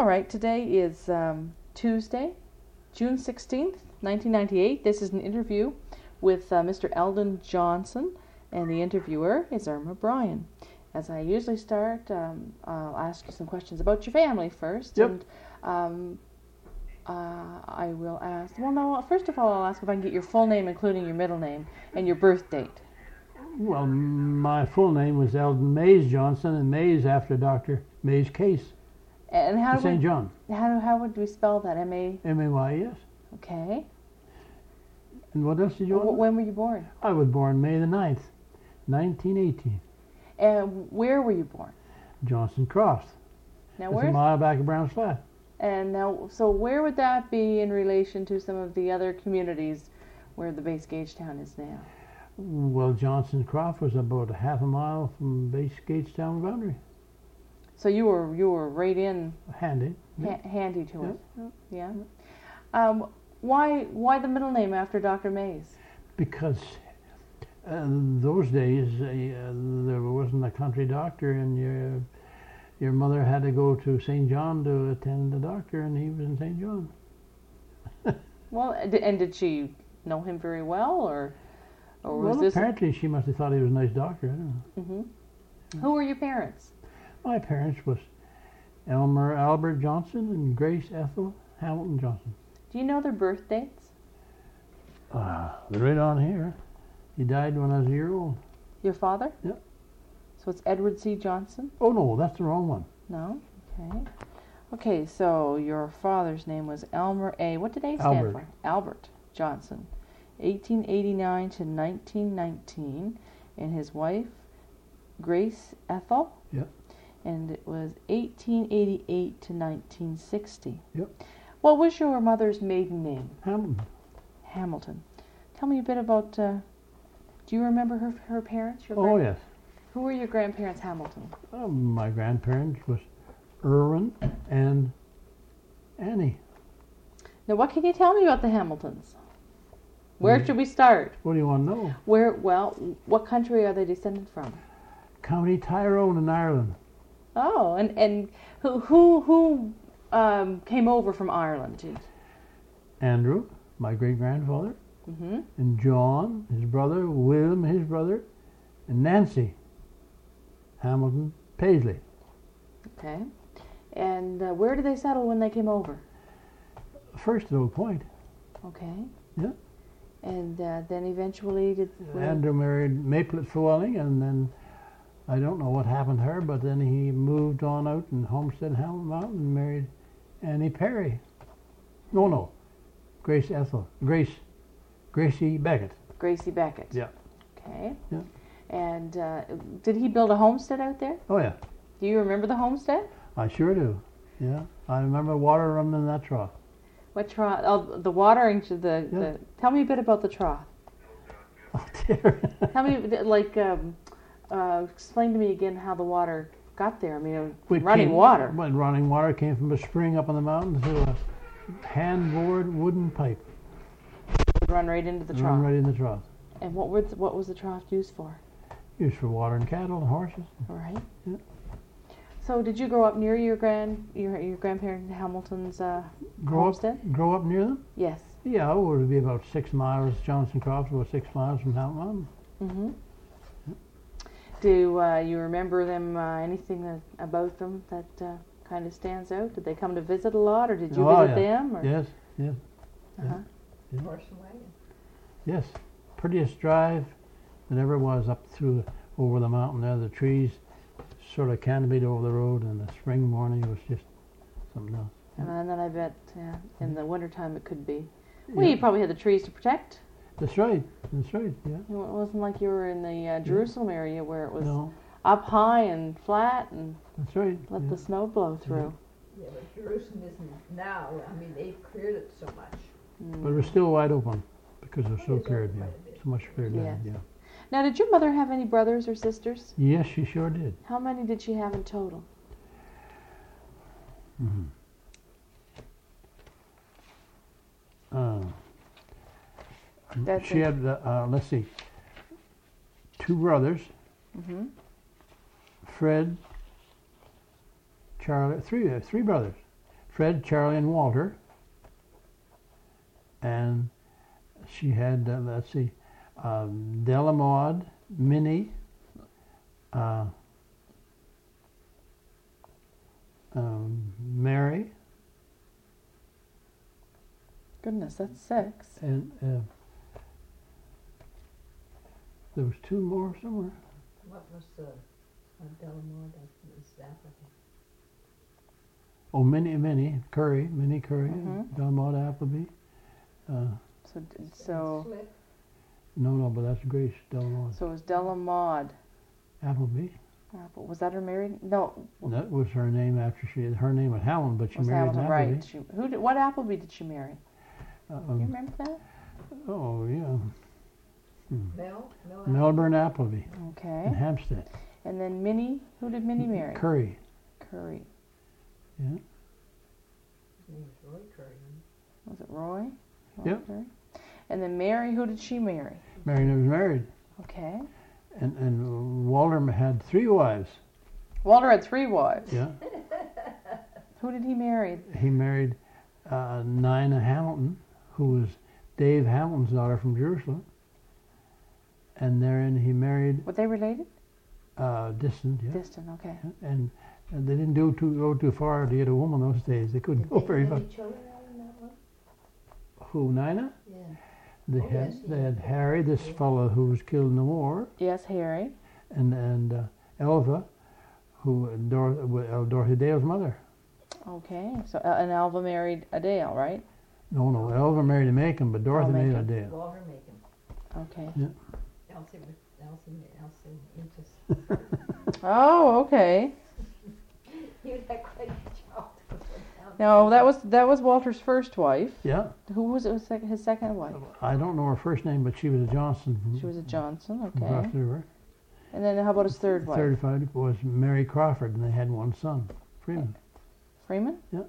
All right, today is Tuesday, June 16th, 1998. This is an interview with Mr. Eldon Johnson, and the interviewer is Irma Bryan. As I usually start, I'll ask you some questions about your family first. Yep. And I will ask, well, no, first of all, I'll ask if I can get your full name, including your middle name, and your birth date. Well, my full name was Eldon Mays Johnson, and Mays after Dr. Mays Case And how in St. John. How would we spell that? M-A? M-A-Y-E-S. Okay. And what else did you want? When were you born? I was born May the 9th, 1918. And where were you born? Johnson Cross. Now, It's where? a mile back of Browns Flat. And now, so where would that be in relation to some of the other communities where the base Gagetown is now? Well, Johnson Cross was about a half a mile from base Gagetown boundary. So you were right in Handy. handy to it. Yeah. Why the middle name after Dr. Mays? Because those days there wasn't a country doctor, and your mother had to go to St. John to attend the doctor, and he was in St. John. Well, and did she know him very well, or was Well, this? apparently she must have thought he was a nice doctor. I don't know. Mm-hmm. Who were your parents? My parents was Elmer Albert Johnson and Grace Ethel Hamilton Johnson. Do you know their birth dates? They're right on here. He died when I was a year old. Your father? Yep. So it's Edward C. Johnson? Oh no, that's the wrong one. No? Okay. Okay, so your father's name was Elmer A. What did A stand Albert. for? Albert Johnson. 1889 to 1919. And his wife, Grace Ethel? Yep. And it was 1888 to 1960. Yep. What was your mother's maiden name? Hamilton. Hamilton. Tell me a bit about, do you remember her parents? Oh yes. Who were your grandparents, Hamilton? My grandparents was Irwin and Annie. Now, what can you tell me about the Hamiltons? Where should we start? What do you want to know? What country are they descended from? County Tyrone in Ireland. Oh, and who came over from Ireland? Andrew, my great grandfather, Mm-hmm. and John, his brother, William, his brother, and Nancy Hamilton Paisley. Okay. And where did they settle when they came over? First at Oak Point. Okay. Yeah. And then eventually Andrew married Maplet Fowelling, and then I don't know what happened to her, but then he moved on out in Homestead Hamilton Mountain and married Annie Perry. No. Gracie Beckett. Gracie Beckett. Yeah. Okay. Yeah. And did he build a homestead out there? Oh yeah, Do you remember the homestead? I sure do. Yeah, I remember water running in that trough. What trough? Oh, the watering to the. Yeah. Tell me a bit about the trough. Oh dear. Tell me, explain to me again how the water got there. I mean, it was water. When running water came from a spring up on the mountain to a hand-bored wooden pipe. It would run right into the trough. Run right in the trough. And what was the trough used for? Used for watering cattle and horses. All right. Yeah. So, did you grow up near your grandparents Hamilton's homestead? Grow up near them? Yes. Yeah, it would be about 6 miles. Johnson Cross was 6 miles from Hamilton Mountain. Mm-hmm. Do you remember them? Anything about them that kind of stands out? Did they come to visit a lot, or did you visit them? Or? Yes. Uh-huh. Yeah. Horse and wagon. Yes. Prettiest drive that ever was up through over the mountain there. The trees sort of canopied over the road, and the spring morning was just something else. And then I bet in the wintertime it could be. Well, you probably had the trees to protect. That's right, yeah. It wasn't like you were in the Jerusalem area where it was No, up high and flat and that's right. let the snow blow through. Yeah, but Jerusalem isn't now. I mean, they've cleared it so much. Mm. But it was still wide open because it was so It is cleared, open yeah. quite a bit. So much cleared Yes. land, yeah. Now, did your mother have any brothers or sisters? Yes, she sure did. How many did she have in total? Mm-hmm. She had, let's see, 2 brothers, Mm-hmm. Fred, Charlie, three brothers. Fred, Charlie, and Walter. And she had, let's see, Della Maud, Minnie, Mary, Goodness, that's 6. and there was 2 more somewhere. What was Delamore? That's Africa. Oh, Minnie Curry, Mhm. Della Maud Appleby. So Slip. No, but that's Grace Della Maud it was Della Maud Appleby. Apple. Was that her married? No, And that was her name after her name was Helen, but she was married Hamilton, Appleby. right? What Appleby did she marry? Do you remember that? Oh, yeah. Mel. Melbourne Appleby in Okay. Hampstead. And then Minnie. Who did Minnie marry? Curry. Curry. Yeah. His name was Roy Curry. Was it Roy? Yep. Curry. And then Mary. Who did she marry? Mary was married. Okay. And Walter had 3 wives. Walter had 3 wives. Yeah. Who did he marry? He married Nina Hamilton, who was Dave Hamilton's daughter from Jerusalem. And therein he married Were they related? distant, yeah. Distant. Okay. And they didn't go too far to get a woman those days. They couldn't go very far. Any children out in that one? Who, Nina? Yeah. They Oh, had yes, they yeah. had Harry, this fellow who was killed in the war, Yes, Harry. and Elva, who Dorothy Dale's mother. Okay. So and Alva married Adele, right? No, Elva married a Macon, but Dorothy married Macon. Dale. Walter Macon. Okay. Elsie Inches. Oh, okay. He was that quite a child. No, that was Walter's first wife. Yeah, Who was it? Was his second wife? I don't know her first name, but she was a Johnson from, She was a Johnson. from across Okay. the river. And then how about his third wife? 35 was Mary Crawford, and they had 1 son, Freeman. Freeman. Yeah.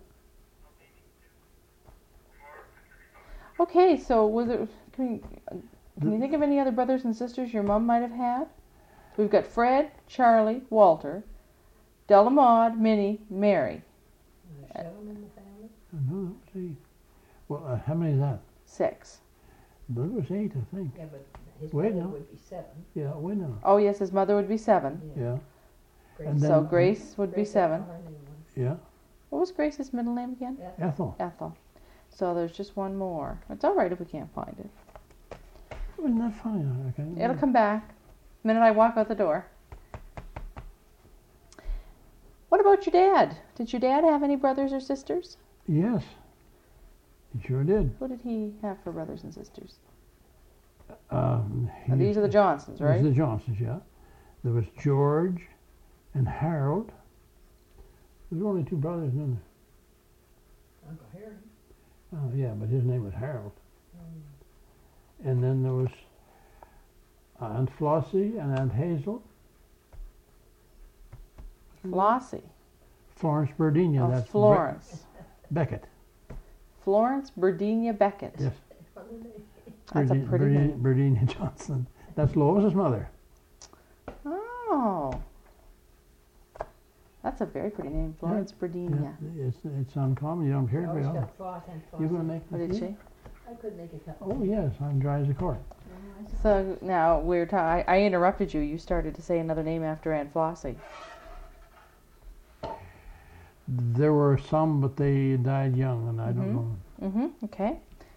Okay, so was it? Can you think of any other brothers and sisters your mom might have had? We've got Fred, Charlie, Walter, Della Maud, Minnie, Mary. There's 7 in the family. No, let's see. Well, how many is that? 6. There was 8, I think. Yeah, but his Wait, mother no. would be 7. Yeah, wait now. Oh yes, his mother would be 7. Yeah, Grace. And So then- Grace would be Grace, 7. her name was. yeah. What was Grace's middle name again? Yeah. Ethel. Ethel. So there's just one more. It's all right if we can't find it. Isn't that funny? Okay. It'll come back the minute I walk out the door. What about your dad? Did your dad have any brothers or sisters? Yes, he sure did. Who did he have for brothers and sisters? Now, These are the Johnsons, These right? are the Johnsons, yeah. There was George and Harold. There were only 2 brothers, isn't Uncle Harry. there? Oh, yeah, but his name was Harold. And then there was Aunt Flossie and Aunt Hazel. Flossie. Florence Berdina. Oh, That's Florence. Beckett. Florence Berdina Beckett. Yes. That's a pretty name. Berdina Johnson. That's Lois's mother. Oh. That's a very pretty name, Florence Berdina. Yeah, it's uncommon. You don't hear I it very always often. got Floss and Floss. You gonna make What the did tea? she? I could make a cup. Oh yes, I'm dry as a cork. So now I interrupted you. You started to say another name after Aunt Flossie. There were some, but they died young, and I don't know. Mm-hmm. Okay.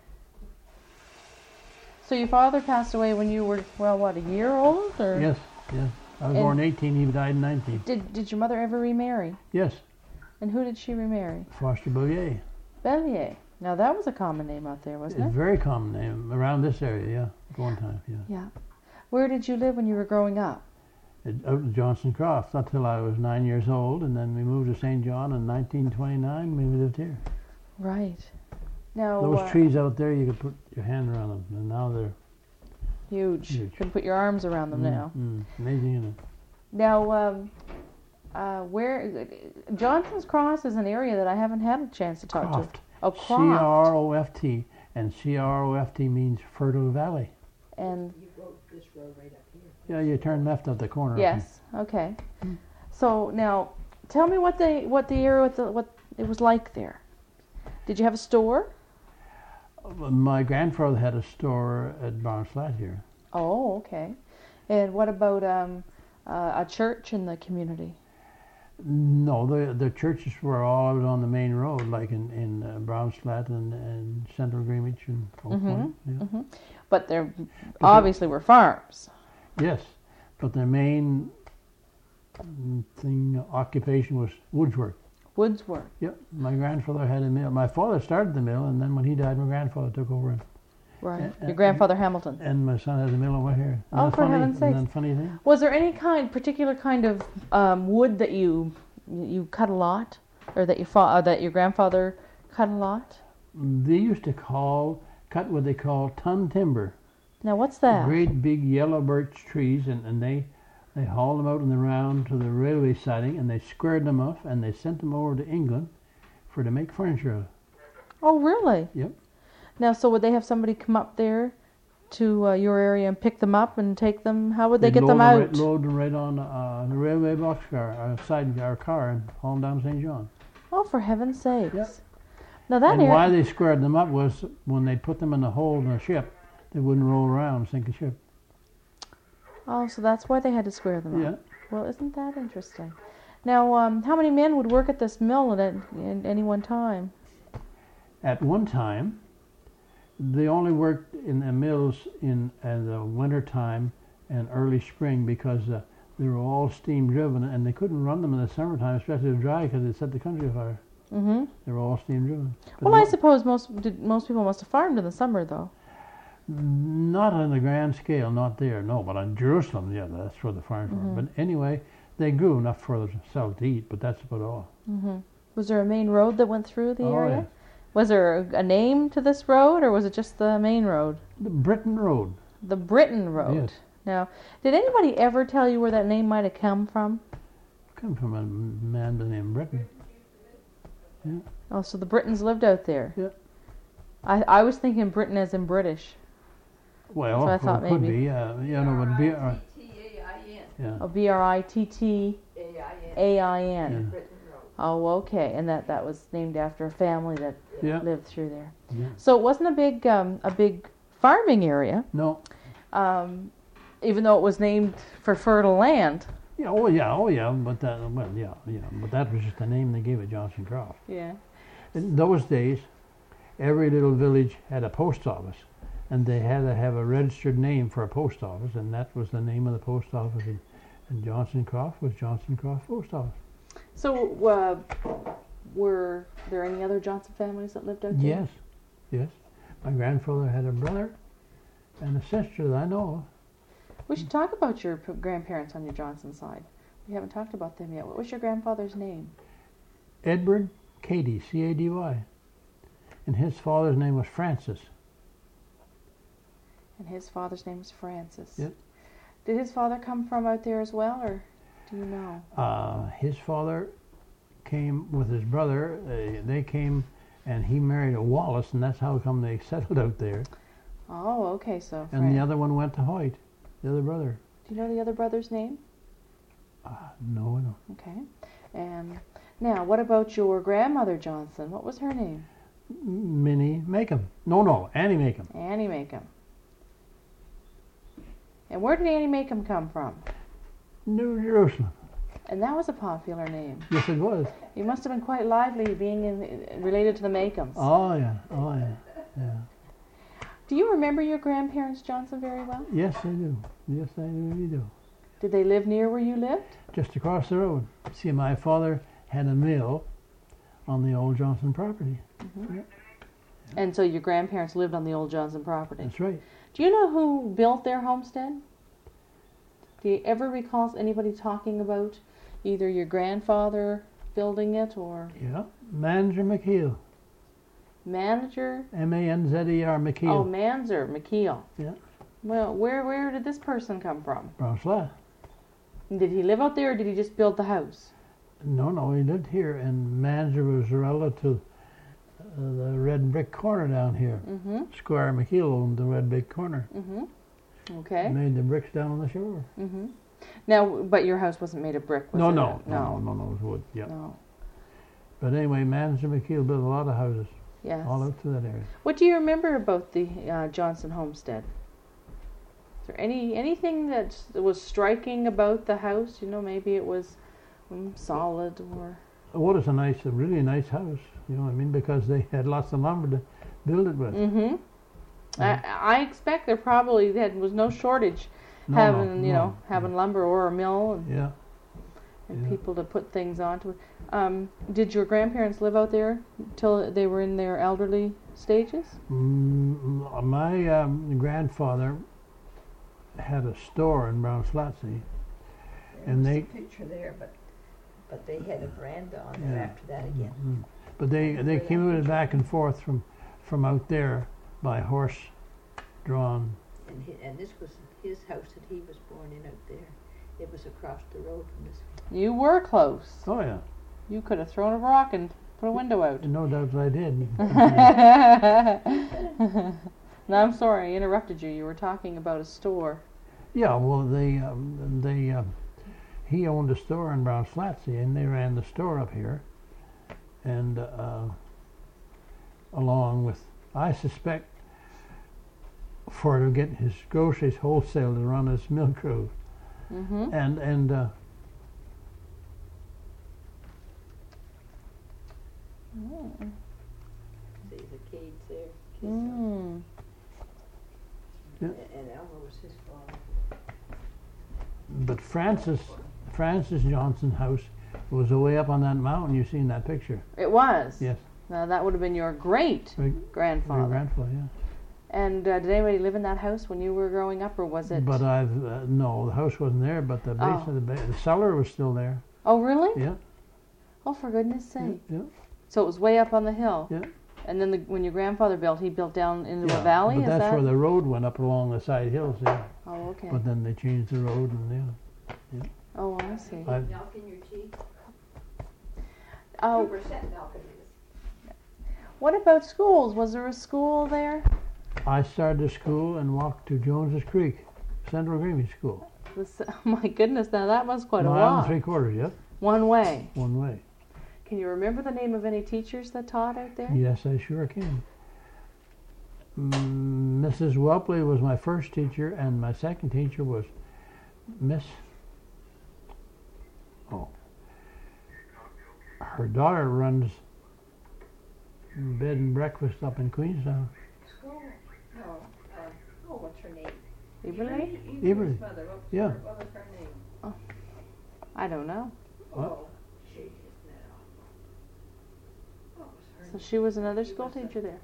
So your father passed away when you were, well, what, a year old? Or Yes. I was And- born 18. He died in 19. Did your mother ever remarry? Yes, And who did she remarry? Foster Bellier. Bellier. Now that was a common name out there, It's wasn't a it? very common name around this area. Yeah, at one time. Yeah. Yeah. Where did you live when you were growing up? Out in Johnson Croft until I was 9 years old, and then we moved to St. John in 1929. We lived here. Right. Now Those trees out there, you could put your hand around them, and now they're huge. Huge. Can put your arms around them now. Amazing, isn't it? Now, where Johnson's Cross is an area that I haven't had a chance to talk Croft. to. Oh, Croft. C-R-O-F-T, and C-R-O-F-T means fertile valley. And You wrote this road right up here. Yeah, you turn left at the corner. yes, okay. So now, tell me what the area, what it was like there. Did you have a store? My grandfather had a store at Barnslade here. Oh, okay. And what about a church in the community? No, the churches were all out on the main road, like in Brownslade and Central Greenwich and Oak Point. Yeah. But there obviously were farms. Yes, but the main occupation was woods work. Woods work. Yep, my grandfather had a mill. My father started the mill, and then when he died, my grandfather took over it. Right. Your grandfather Hamilton. And my son has a mill over here. Oh, for heaven's sake! And then funny thing. Was there any particular kind of wood that you cut a lot, or that your grandfather cut a lot? They used to cut what they call ton timber. Now, what's that? Great big yellow birch trees, and they hauled them out in the round to the railway siding, and they squared them off, and they sent them over to England to make furniture out of. Oh, really? Yep. Now, so would they have somebody come up there to your area and pick them up and take them? How would they get them out? Load them right on the railway boxcar, sidecar car, and haul them down St. John. Oh, for heaven's sakes! Yep. Now that and why they squared them up was when they put them in the hold in a ship, they wouldn't roll around and sink a ship. Oh, so that's why they had to square them Yeah. up. Well, isn't that interesting? Now, how many men would work at this mill at any one time? At one time, they only worked in the mills in the winter time and early spring because they were all steam driven, and they couldn't run them in the summertime, especially if dry, because it set the country afire. Mm-hmm. They were all steam driven. Well, I suppose most people must have farmed in the summer, though. Not on the grand scale, not there, no. But in Jerusalem, yeah, that's where the farms were. But anyway, they grew enough for themselves to eat, but that's about all. Mm-hmm. Was there a main road that went through the area? Yeah. Was there a name to this road, or was it just the main road? The Britain Road. The Britain Road. Yes. Now, did anybody ever tell you where that name might have come from? Come from a man named Britain. Yeah. Oh, so the Britons lived out there. Yeah. I was thinking Britain as in British. Well, So I thought it could maybe. be. You know, would be. Yeah. Oh, Brittainain. Yeah. Oh, okay, and that was named after a family that Yeah. lived through there. Yeah. So it wasn't a big farming area, No. even though it was named for fertile land. Yeah. Oh, yeah. But that. Well, yeah. But that was just the name they gave it, Johnson Croft. Yeah. In those days, every little village had a post office, and they had to have a registered name for a post office, and that was the name of the post office. And Johnson Croft was Johnson Croft Post Office. So were there any other Johnson families that lived out there? Yes. My grandfather had a brother and a sister that I know of. We should talk about your grandparents on your Johnson side. We haven't talked about them yet. What was your grandfather's name? Edward Cady, C-A-D-Y. And his father's name was Francis. And his father's name was Francis. Yep. Did his father come from out there as well, or do you know? His father came with his brother. They came, and he married a Wallace, and that's how come they settled out there. Oh, okay, so. And the other one went to Hoyt, the other brother. Do you know the other brother's name? No, I don't. Okay. And now, what about your grandmother Johnson? What was her name? Minnie Macomb. No, Annie Macomb. Annie Macomb. And where did Annie Macomb come from? New Jerusalem. And that was a popular name. Yes, it was. You must have been quite lively being related to the Macombs. Oh, yeah. Do you remember your grandparents Johnson very well? Yes, I do. Yes, I really do. Did they live near where you lived? Just across the road. See, my father had a mill on the old Johnson property. Mm-hmm. And so your grandparents lived on the old Johnson property. That's right. Do you know who built their homestead? Do you ever recall anybody talking about either your grandfather building it or... Yeah, Manager McKeel. Manager? M-A-N-Z-E-R, McKeel. Oh, Manzer McKeel. Yeah. Well, where did this person come from? Brownslade. Did he live out there or did he just build the house? No, he lived here, and Manager was relative to the red brick corner down here. Mm-hmm. Squire McKeel owned the red brick corner. Mm-hmm. Okay. Made the bricks down on the shore. Mm-hmm. Now, but your house wasn't made of brick, was No, it? no, it was wood. Yeah. No. But anyway, Manager McKeel built a lot of houses. Yes. all out to that area. What do you remember about the Johnson homestead? Is there anything that was striking about the house? You know, maybe it was solid or. What is a really nice house, you know what I mean? Because they had lots of lumber to build it with. Mm-hmm. I expect there was no shortage having lumber or a mill and people to put things onto it. Did your grandparents live out there till they were in their elderly stages? My grandfather had a store in Brown Flatsea, and There's a picture there, but they had a veranda on there after that again. But they commuted back and forth from out there by horse drawn. And this was his house that he was born in out there. It was across the road from this one. You were close. Oh yeah, You could have thrown a rock and put a window out. no doubt I did. No, I'm sorry, I interrupted you. You were talking about a store. Yeah, well, he owned a store in Brown Flatsea, and they ran the store up here, and along with, I suspect, for to get his groceries wholesale to run his milk crew, Mm-hmm. and See the Cades there. Mm. And Elmer was his father. but Francis Johnson's house was way up on that mountain you see in that picture. It was? Yes. Now that would have been your great grandfather. My grandfather, yeah. And did anybody live in that house when you were growing up, or was it? But no, the house wasn't there, but the base of the cellar was still there. Oh, really? Yeah. Oh, for goodness sake. Yeah. So it was way up on the hill. Yeah. And then when your grandfather built, he built down into a valley. But that's where the road went up along the side hills. Yeah. Oh, okay. But then they changed the road, and Oh, I see. Milk in your tea? Oh, 2% milk it is. what about schools? Was there a school there? I started the school and walked to Jones's Creek, Central Greenwich School. Oh my goodness! Now that was quite a Mile walk. and 3/4, yep, One way. one way. Can you remember the name of any teachers that taught out there? Yes, I sure can. Mrs. Whelpley was my first teacher, and my second teacher was Miss. Oh, her daughter runs bed and breakfast up in Queenstown. School? No. What's her name? Eberly? Eberly. Mother. Yeah. What was her name? I don't know. What? Oh, she isn't that awful. What was her So name? she was another school teacher there.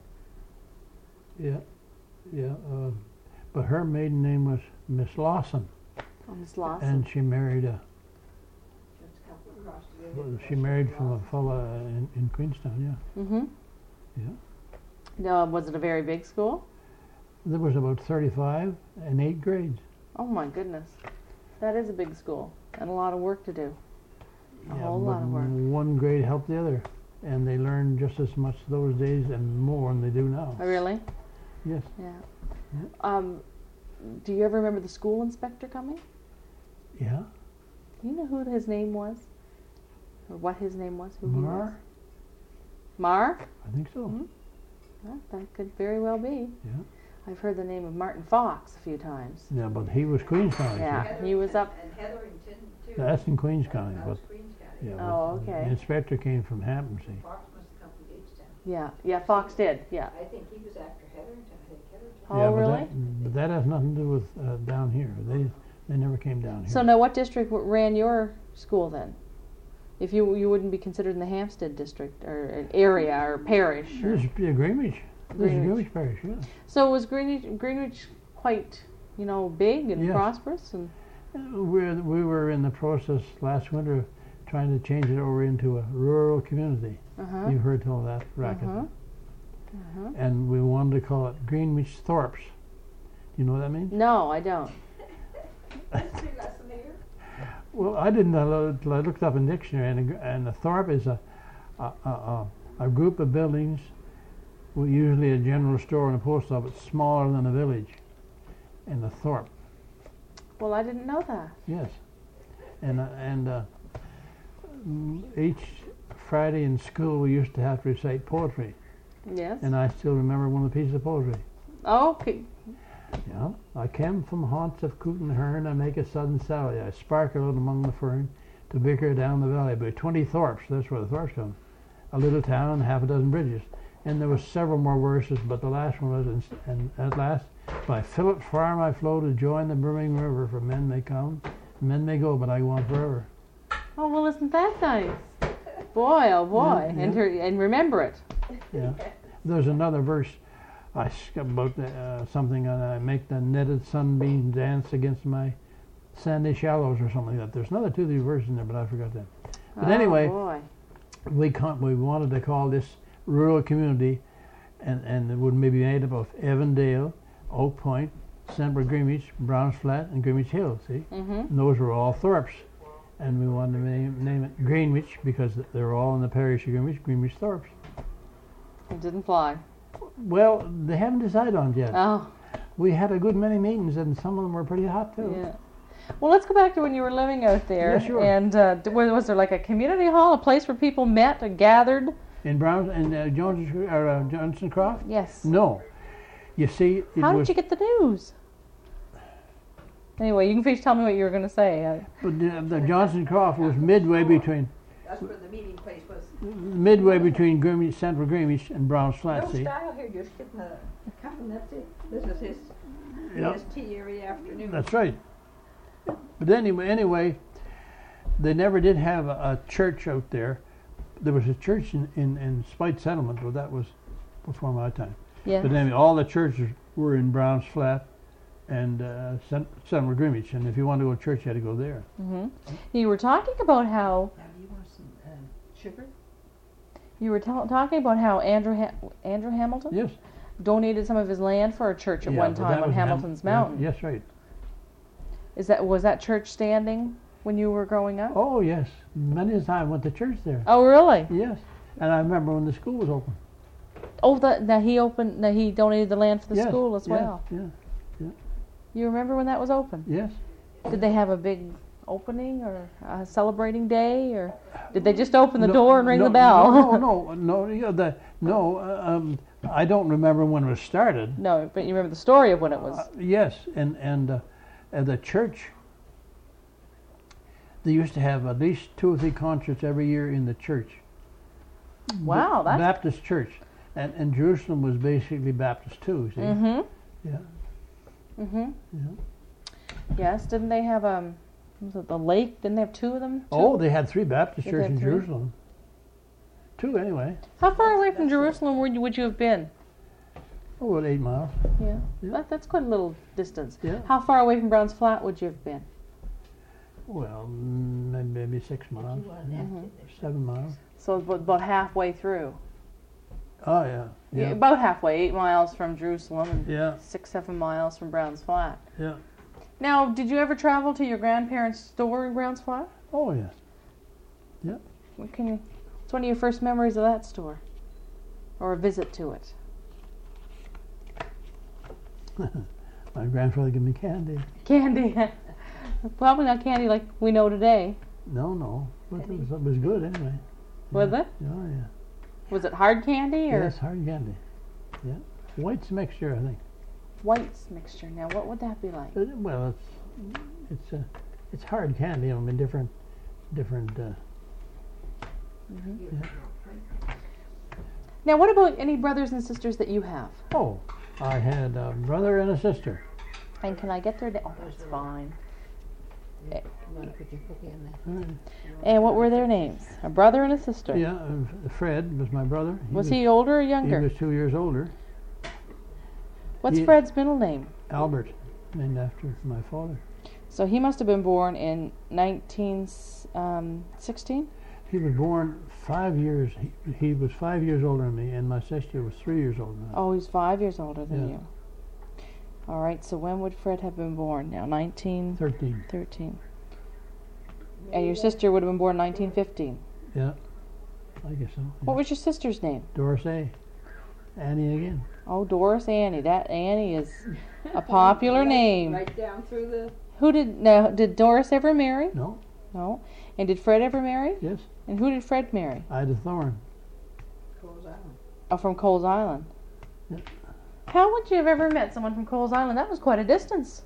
Yeah. But her maiden name was Miss Lawson, Oh, Miss Lawson. and she married Just a couple across the river. She married from a fella in Queenstown, yeah. Mm-hmm. Yeah. No, was it a very big school? There was about 35 and 8 grades. Oh my goodness. That is a big school and a lot of work to do. A whole but lot of work. one grade helped the other, and they learned just as much those days and more than they do now. Oh, really? Yes. Yeah. Do you ever remember the school inspector coming? Yeah. Do you know who his name was? Or what his name was? Who he was? Mar? Mar? I think so. Mhm. Well, that could very well be. Yeah. I've heard the name of Martin Fox a few times. Yeah, but he was Queenstown. Yeah, he was up. And Hetherington, too. That's in Queens County, That but was Queens County. yeah. Oh, but okay. The inspector came from Hampton, see. Fox must have come from Gagetown. Yeah, Fox did. Yeah. I think he was after Hetherington. I think Hetherington. Oh, Yeah, but really? But that has nothing to do with down here. They never came down here. So now, what district ran your school then? If you wouldn't be considered in the Hampstead district or an area or parish. Or, This is Greenwich. This is Greenwich. Greenwich Parish, yeah. so was Greenwich quite, big and Yes. prosperous? And We were in the process last winter of trying to change it over into a rural community. uh-huh. You heard all that racket. Uh-huh. Uh-huh. And we wanted to call it Greenwich Thorpes. You know what that means? No, I don't. History lesson here. Well, I didn't. I looked up in the dictionary, and a Thorpe is a group of buildings, with usually a general store and a post office, smaller than a village. And a Thorpe, Well, I didn't know that. yes. And each Friday in school we used to have to recite poetry. Yes. and I still remember one of the pieces of poetry. Okay. Yeah. I came from haunts of coot and hern, I make a sudden sally. I sparkle out among the fern to bicker down the valley. By 20 thorps, that's where the thorps come. A little town, half a dozen bridges. And there was several more verses, but the last one was, and at last, by Philip's farm I flow to join the brimming river, for men may come, men may go, but I go on forever. Oh, well, isn't that nice? Boy, oh boy. Yeah, And, and remember it. Yeah. There's another verse I skip about something, and I make the netted sunbeam dance against my sandy shallows or something like that. There's another 2 or 3 verses in there, but I forgot that. But Oh, anyway, boy. we wanted to call this rural community, and it would maybe be made up of Evandale, Oak Point, Semper Greenwich, Browns Flat, and Greenwich Hill. See, Mm-hmm. and those were all thorps, and we wanted to name it Greenwich because they're all in the parish of Greenwich Thorps. It didn't fly. Well, they haven't decided on it yet. Oh, We had a good many meetings, and some of them were pretty hot too. yeah. Well, let's go back to when you were living out there. Yeah, sure. And was there like a community hall, a place where people met and gathered? In Browns and Johnson Croft? Yes. No. You see, it How was. did you get the news? Anyway, you can finish telling me what you were going to say. But the Johnson Croft was midway between That's where the meeting place was. Greenwich, Central Greenwich and Browns Flat. No See? style here, just getting a cup and that's it. This is his Yep. tea every afternoon. That's right. But anyway, they never did have a church out there. There was a church in Spite Settlement, but that was before my time. Yeah. But anyway, all the churches were in Browns Flat and Central Greenwich, and if you wanted to go to church, you had to go there. Hmm. You were talking about how Now, do you want some sugar? talking about how Andrew Hamilton Yes. donated some of his land for a church at Yeah, one but time that on was Hamilton's yeah, Mountain. yes, right. Was that church standing when you were growing up? Oh, yes. Many a time I went to church there. Oh, really? Yes. And I remember when the school was open. Oh, that he donated the land for the Yes, school as yes, well. Yeah. You remember when that was open? Yes. Did they have a big opening or a celebrating day, or did they just open the No, door and ring no, the bell? No. I don't remember when it was started. No, but you remember the story of when it was. Yes, and the church. They used to have at least 2 or 3 concerts every year in the church. Wow, that's. Baptist church, and Jerusalem was basically Baptist too. See. Mm-hmm. Yeah. Mm-hmm. Yeah. Yes, didn't they have was it the lake? Didn't they have 2 of them? Oh, they had 3 Baptist They churches had in 3? Jerusalem. 2 anyway. How far away from Jerusalem would you have been? Oh, about 8 miles. Yeah, Yeah. that's quite a little distance. Yeah. How far away from Browns Flat would you have been? Well, maybe 6 miles. You want Yeah. empty Mhm. this. 7 miles. So about halfway through. Oh yeah. Yeah. About halfway, 8 miles from Jerusalem and Yeah. 6-7 miles from Browns Flat. Yeah. Now, did you ever travel to your grandparents' store in Browns Flat? Oh yes. What can you? What's one of your first memories of that store, or a visit to it? My grandfather gave me candy. Candy. Probably not candy like we know today. No, but it was good anyway. Was it? Oh yeah. Was it hard candy or Yes, hard candy. Yeah. White's mixture, I think. whites mixture? Now, what would that be like? Well, it's hard candy. I mean, different. Now, what about any brothers and sisters that you have? Oh, I had a brother and a sister. And can I get their name? Oh, that's fine. You want to put your cookie in there? And what were their names? A brother and a sister. Yeah, Fred was my brother. Was he older or He younger? was 2 years older. What's he- Fred's middle name? Albert, named after my father. So he must have been born in 1916. He was born 5 years. He was 5 years older than me, and my sister was 3 years older than me. Oh, he's 5 years older than Yeah. you. All right. So when would Fred have been born? Now, 1913. 13. And your sister would have been born 1915. Yeah, I guess so. What was your sister's name? Doris A. Annie again. Oh, Doris Annie. That Annie is a popular name. Right down through the. Did Doris ever marry? No. No. And did Fred ever marry? Yes. And who did Fred marry? Ida Thorne. Goes on. Oh, from Coles Island. Yeah. How would you have ever met someone from Coles Island? That was quite a distance.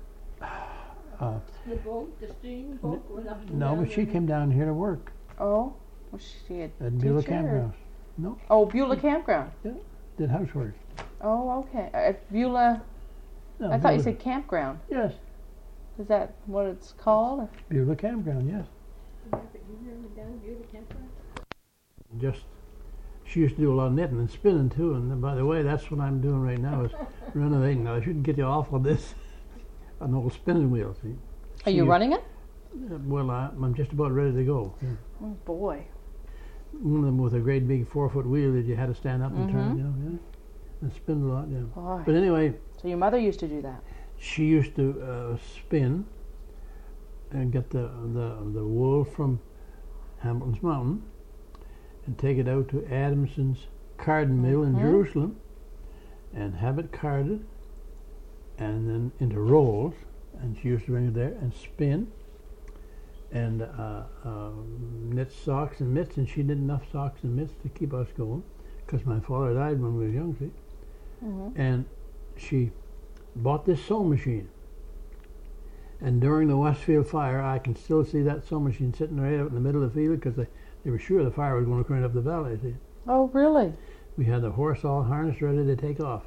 The boat, the steam boat went up and No, down but she and- came down here to work Oh, was she a at Beulah teacher or- Campground. No, Oh, Beulah Campground. did housework. Oh, okay. At Beulah, No, I thought you Beulah- said campground. Yes, Is that what it's called? Beulah Campground, yes. You never down Beulah Campground? Just, she used to do a lot of knitting and spinning too, and by the way, that's what I'm doing right now is renovating. Now, I shouldn't get you off of this, an old spinning wheel, see. Are you She- running it? Well, I'm just about ready to go. Yeah. Oh, boy. One of them with a great big 4-foot wheel that you had to stand up and turn, Mhm. you know, yeah. And spin a lot, yeah. Boy. But anyway, So your mother used to do that? she used to spin and get the wool from Hamilton's Mountain and take it out to Adamson's carding mill in Mhm. Jerusalem and have it carded and then into rolls, and she used to bring it there and spin and knit socks and mitts, and she did enough socks and mitts to keep us going because my father died when we were young, see. Mm-hmm. And she bought this sewing machine. And during the Westfield fire, I can still see that sewing machine sitting right out in the middle of the field because they were sure the fire was going to run up the valley. See, Oh, really? we had the horse all harnessed ready to take off.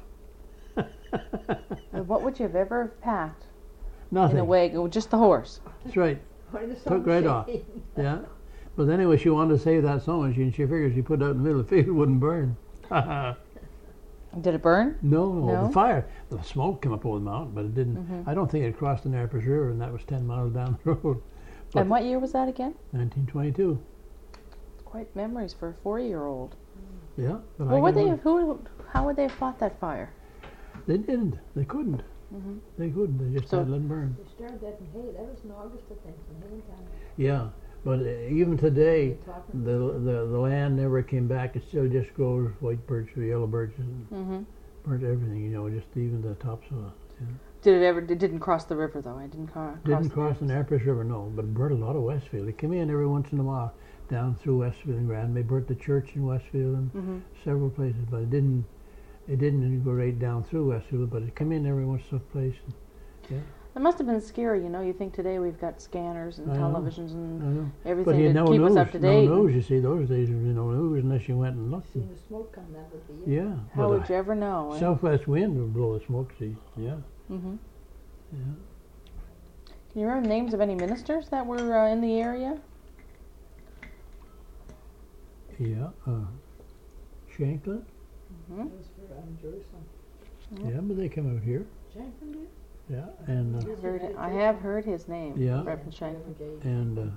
What would you have ever packed Nothing. in a wagon? Just the horse. That's right. Or the Took right off. machine. Yeah. But anyway, she wanted to save that sewing machine. She figured she put it out in the middle of the field, it wouldn't burn. Did it burn? No, No? the fire, the smoke came up over the mountain, but it didn't. Mhm. I don't think it crossed the Nappers River, and that was 10 miles down the road. But And what year was that again? 1922. Quite memories for a 4-year-old. Yeah. But Well, I would can they? remember- How would they have fought that fire? They didn't. They couldn't. Mm-hmm. They couldn't. They just So- had to let it burn. They started that in Hay. That was in August, I think, in Haytown. Yeah. But even today, They're talking- the land never came back. It still just grows white birch or yellow birches and Mm-hmm. burnt everything, you know, just even the topsoil. Yeah. Did it ever? It didn't cross the river though. It didn't cross. Didn't cross the Nappers River, no, but it burnt a lot of Westfield. It came in every once in a while down through Westfield and Grand. They burnt the church in Westfield and Mm-hmm. several places, but it didn't go right down through Westfield, but it came in every once in a place. It must have been scary, you know. You think today we've got scanners and I know. televisions I and know. But everything you to no keep news, us up to date. no news, you see, those days there was no news unless you went and looked. Seen the smoke come, that would be it. Yeah. How but would you ever know? Eh? southwest wind would blow the smoke, see. Yeah. Mm-hmm. Yeah. Can you remember the names of any ministers that were in the area? Yeah. Shanklin? Mm-hmm. That was for Jerusalem. Yeah, but they come out here. Shanklin did? Yeah. And I have heard his name. Yeah. Reverend Shanklin. I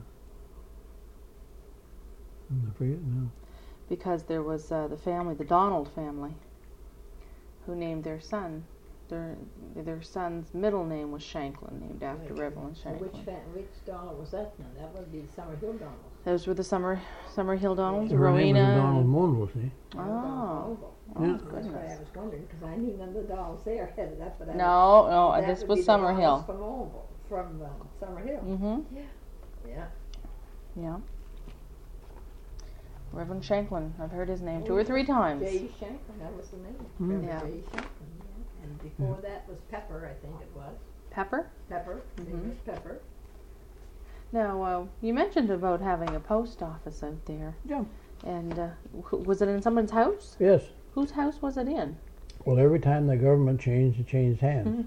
forget now. Because there was the family, the Donald family, who named their son. Their son's middle name was Shanklin, named after Right. Reverend So Shanklin. which Donald was that now? That would be Summerhill Donald. Those were the Summerhill Donalds, Her name was Rowena. Donald and- Mondel, see. Oh, Oh, Yeah. that's why I goodness. was wondering, because I knew none of the Donalds there headed up. But No, that this would was be the Donalds Summerhill. From Oval, from Summerhill. Mm-hmm. Yeah. Yeah. Reverend Shanklin. I've heard his name 2 or 3 times. J. Shanklin, that was the name. Mm. Reverend Yeah. J. Shanklin, yeah. And before that was Pepper, I think it was. Pepper? Pepper. His name Mhm. was Pepper. Now, you mentioned about having a post office out there. Yeah. And was it in someone's house? Yes. Whose house was it in? Well, every time the government changed, it changed hands.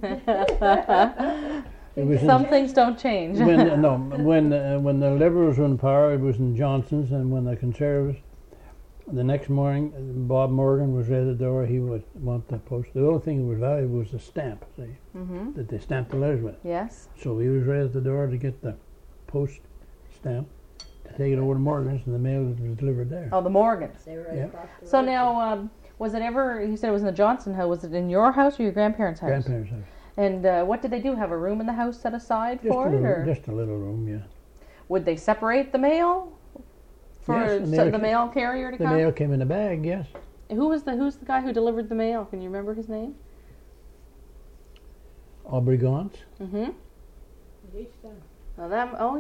It was Some things don't change. when the Liberals were in power, it was in Johnson's, and when the Conservatives, the next morning, Bob Morgan was at the door. He would want the post. The only thing that was valuable was the stamp, see, Mm-hmm. that they stamped the letters with. Yes. So he was right at the door to get the post stamp, to take it over to Morgan's, and the mail was delivered there. Oh, the Morgans. They were right Yeah. across the So road. now, was it ever? You said it was in the Johnson house. Was it in your house or your grandparents' house? Grandparents' house. And what did they do? Have a room in the house set aside for it, or Just a little room, yeah. would they separate the mail for Yes, the mail carrier to The come? mail came in a bag, yes. Who's the guy who delivered the mail? Can you remember his name? Aubrey Gauntz. Mm-hmm. Each time.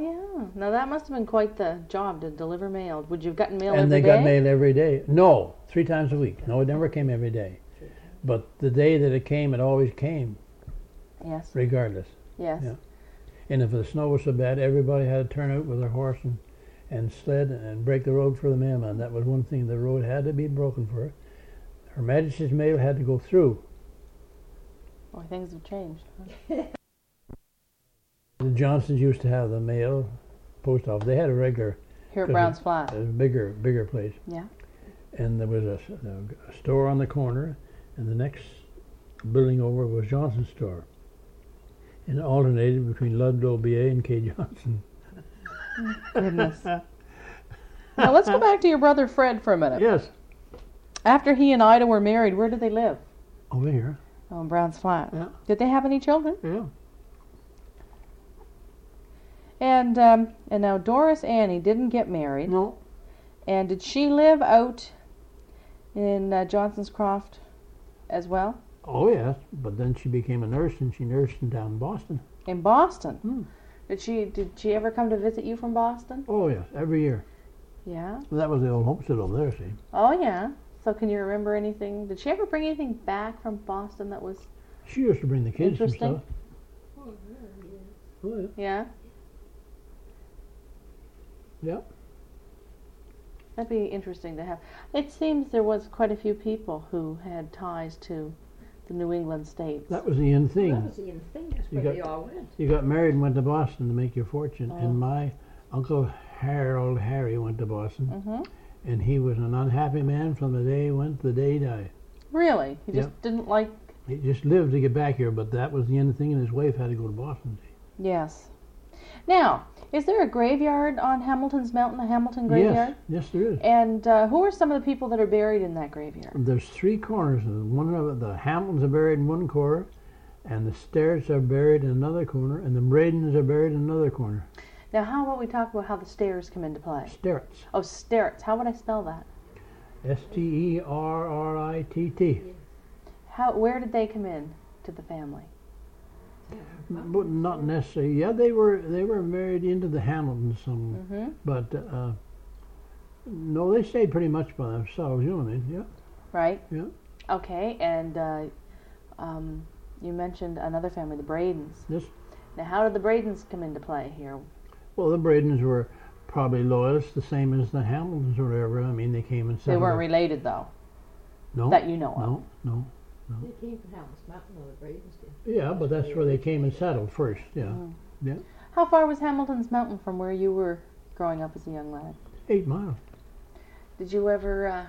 Now that must have been quite the job to deliver mail. Would you have gotten mail And every they day? got mail every day. No, 3 times a week. No, it never came every day. But the day that it came, it always came, Yes. regardless. Yes. Yeah. And if the snow was so bad, everybody had to turn out with their horse and sled and break the road for the mailman. That was one thing. The road had to be broken for her. Her Majesty's mail had to go through. Boy, things have changed. Huh? The Johnsons used to have the mail post office. They had a regular, Here at 'Cause Brown's Flat. a bigger place. Yeah. And there was a store on the corner, and the next building over was Johnson's store. And it alternated between Ludlow BA and K. Johnson. Goodness. Now let's go back to your brother Fred for a minute. Yes. After he and Ida were married, where did they live? Over here. Oh, in Brown's Flat. Yeah. Did they have any children? Yeah. And now Doris Annie didn't get married. No. And did she live out in Johnson's Croft as well? Oh, yes. But then she became a nurse, and she nursed down in Boston. In Boston. Hmm. Did she ever come to visit you from Boston? Oh, yes. Every year. Yeah. That was the old homestead over there, see. Oh yeah. So can you remember anything? Did she ever bring anything back from Boston that was She used to bring the kids and interesting? stuff. Oh, yeah. Yeah. Yeah. That'd be interesting to have. It seems there was quite a few people who had ties to the New England states. That was the end thing. That was the end thing. That's You where got- they all went. You got married and went to Boston to make your fortune. Oh. And my Uncle Harold Harry went to Boston. Mm-hmm. And he was an unhappy man from the day he went to the day he died. Really? He just didn't like. He just lived to get back here, but that was the end thing, and his wife had to go to Boston. Yes. Now, is there a graveyard on Hamilton's Mountain, a Hamilton graveyard? Yes, there is. And who are some of the people that are buried in that graveyard? There's 3 corners. And one of the Hamiltons are buried in one corner, and the Sterretts are buried in another corner, and the Bradens are buried in another corner. Now, how about we talk about how the stairs come into play? Sterretts. Oh, Sterretts. How would I spell that? Sterritt. Where did they come in to the family? But not necessarily. Yeah, they were married into the Hamiltons some, Mm-hmm. but no, they stayed pretty much by themselves. You know what I mean? Yeah. Right? Yeah. Okay, and you mentioned another family, the Bradens. Yes. Now, how did the Bradens come into play here? Well, the Bradens were probably loyalists, the same as the Hamiltons or whatever. I mean, they came and They settled. weren't related, though, No. that you know of. No. They came from Hamilton's Mountain, or the Bradens did. Yeah, but that's where they came and settled first. Yeah. Mm. Yeah. How far was Hamilton's Mountain from where you were growing up as a young lad? 8 miles. Did you ever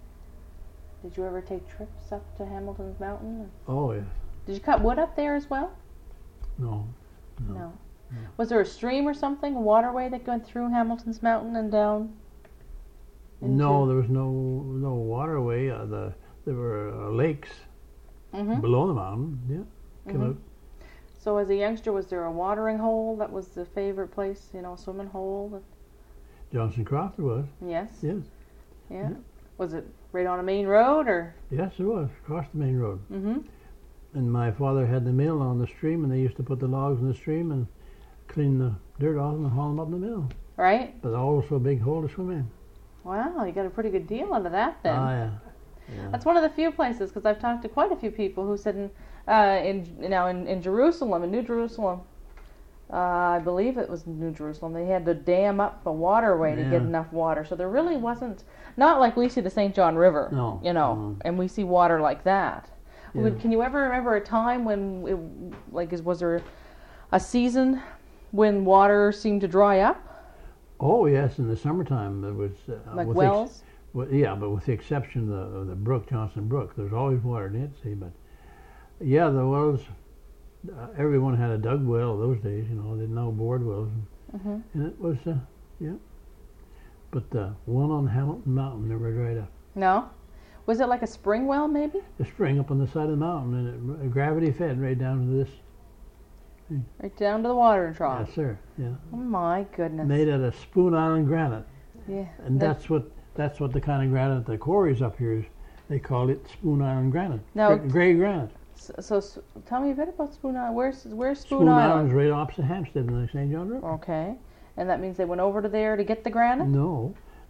take trips up to Hamilton's Mountain? Oh, yes. Did you cut wood up there as well? No. No. Was there a stream or something, a waterway that went through Hamilton's Mountain and down? No, there was no waterway. There were lakes Mm-hmm. below the mountain. Yeah. Come out. So as a youngster, was there a watering hole that was the favorite place, swimming hole? Johnson Croft there was. Yes. Yes. Yeah. Yeah. Was it right on a main road or? Yes, it was. Across the main road. Mm-hmm. And my father had the mill on the stream, and they used to put the logs in the stream and clean the dirt off them and haul them up in the mill. Right. But also a big hole to swim in. Wow, you got a pretty good deal out of that then. Yeah. That's one of the few places, because I've talked to quite a few people who said in Jerusalem, in New Jerusalem, I believe it was New Jerusalem, they had to dam up a waterway to get enough water. So there really wasn't, not like we see the St. John River, No. and we see water like that. Yeah. Can you ever remember a time when, was there a season when water seemed to dry up? Oh, yes, in the summertime it was... Like wells? Yeah, but with the exception of the brook, Johnson Brook, there's always water in it, see, but... Yeah, the wells, everyone had a dug well those days, they didn't know bored wells. Mm-hmm. And it was, yeah. But the one on Hamilton Mountain never dried up. No? Was it like a spring well, maybe? A spring up on the side of the mountain, and it gravity fed right down to this. Right down to the watering trough. Yes, sir. Yeah. Oh my goodness. Made out of Spoon Island granite, Yeah. and that's what the kind of granite the quarries up here is. They call it Spoon Island granite. Now- Gray granite. So tell me a bit about Spoon Island. Where's Spoon Spoon Island? Island's right opposite Hampstead in the St. John River. Okay. And that means they went over to there to get the granite? No,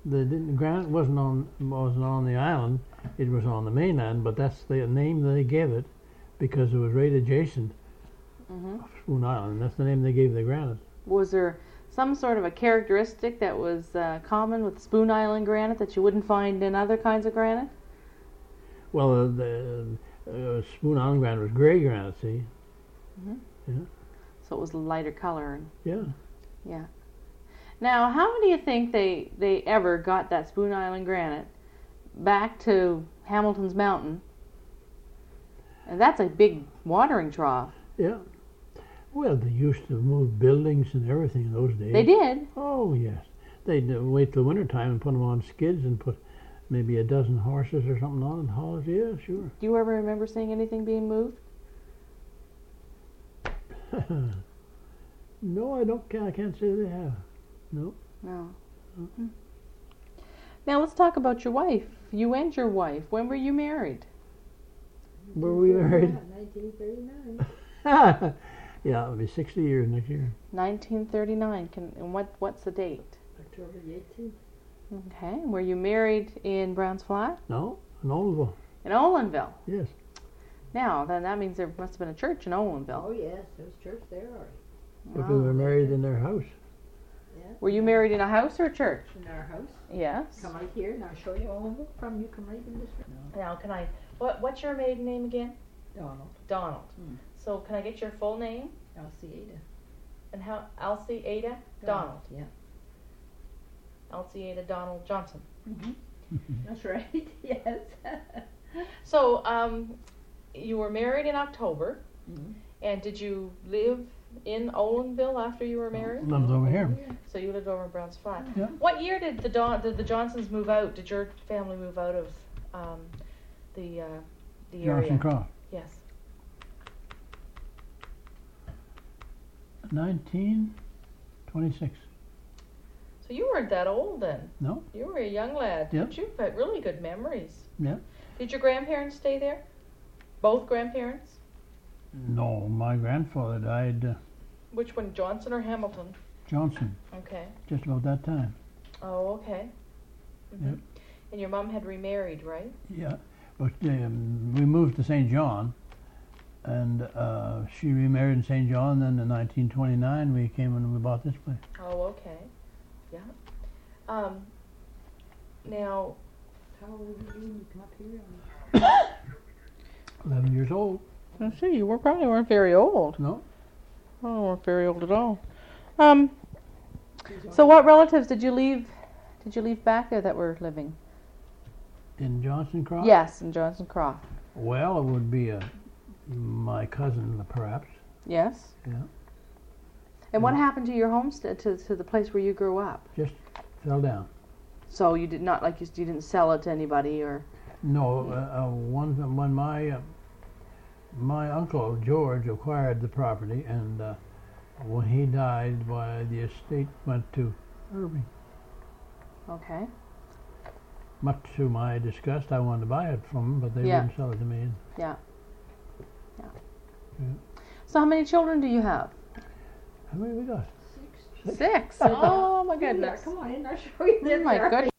The granite wasn't on the island; it was on the mainland. But that's the name they gave it because it was right adjacent Hmm. Spoon Island. That's the name they gave the granite. Was there some sort of a characteristic that was common with Spoon Island granite that you wouldn't find in other kinds of granite? Well, the Spoon Island granite was gray granite. See? So it was lighter color. Yeah. Yeah. Now, how do you think they ever got that Spoon Island granite back to Hamilton's Mountain? And that's a big watering trough. Yeah. Well, they used to move buildings and everything in those days. They did. Oh, yes. They'd wait till winter time and put them on skids and put maybe a dozen horses or something on and haul it. Yeah, sure. Do you ever remember seeing anything being moved? No, I can't say they have. No. No. Mhm. Now let's talk about your wife. You and your wife. When were you married? Were we married? 1939. Yeah, it'll be 60 years next year. 1939. And what's the date? October the 18th. Okay. Were you married in Browns Flat? No, in Oldville. In Olinville. Yes. Now, then that means there must have been a church in Olinville. Oh yes, there was church there already. But we were married in their house. Yeah. Were you married in a house or a church? In our house. Yes. Come right here and I'll show you all of it from you. Come right in this room. Now, can I? What's your maiden name again? Donald. Donald. Mm. So, can I get your full name? Alcieda. And how? Elsie Ada Donald. Yeah. Elsie Ada Donald Johnson. That's right. Yes. So, you were married in October, Mhm. and did you live in Olinville after you were married? Lives over here. So you lived over in Browns Flat. Yeah. What year did the Johnsons move out? Did your family move out of the area? Johnson Cross. Yes. 1926. So you weren't that old then. No? You were a young lad. Yep. But you've got really good memories. Yeah. Did your grandparents stay there? Both grandparents? No, my grandfather died Which one, Johnson or Hamilton? Johnson, Okay. just about that time. Oh, okay. Mhm. Yep. And your mom had remarried, right? Yeah, but we moved to St. John, and she remarried in St. John. Then in 1929, we came and we bought this place. Oh, okay. Yeah. Now, How old were you when you come up here? 11 years old. let's see, you probably weren't very old. No? Oh, weren't very old at all. So what relatives did you leave back there that were living? In Johnson Cross? Yes, in Johnson Croft. Well, it would be my cousin, perhaps. Yes. Yeah. And what happened to your homestead, to the place where you grew up? Just fell down. So you did not, like you didn't sell it to anybody, or? No, when my uncle George acquired the property, and when he died, the estate went to Irving. Okay. Much to my disgust, I wanted to buy it from them, but they Yeah. wouldn't sell it to me. Yeah. Yeah. So how many children do you have? How many we got? 6. 6. Oh my goodness. Come on in, I'll show you Oh this. my there. goodness.